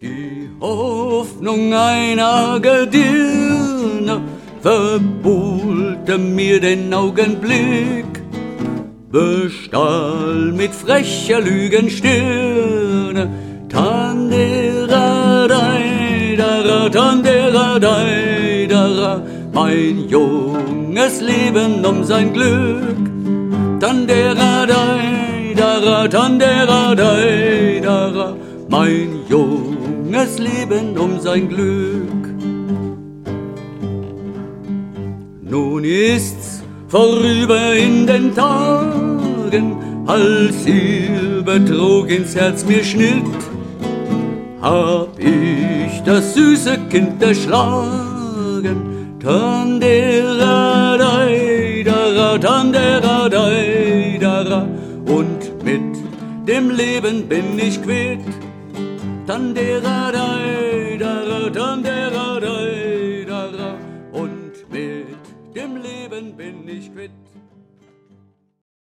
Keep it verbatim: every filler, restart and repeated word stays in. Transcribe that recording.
Die Hoffnung einer Gedirne verbuhlte mir den Augenblick, bestahl mit frecher Lügenstirne. Tanderadei, dara, tanderadei, dara, mein junges Leben um sein Glück. Tanderadei, dara, tanderadei, dara, mein junges Leben um sein Glück. Nun ist's vorüber in den Tagen, als ihr Betrug ins Herz mir schnitt, hab ich das süße Kind erschlagen. Tanderadei, dara, tanderadei, dara, und mit dem Leben bin ich quitt. Tanderadei, dara, tanderadei, dara, und mit dem Leben bin ich quitt.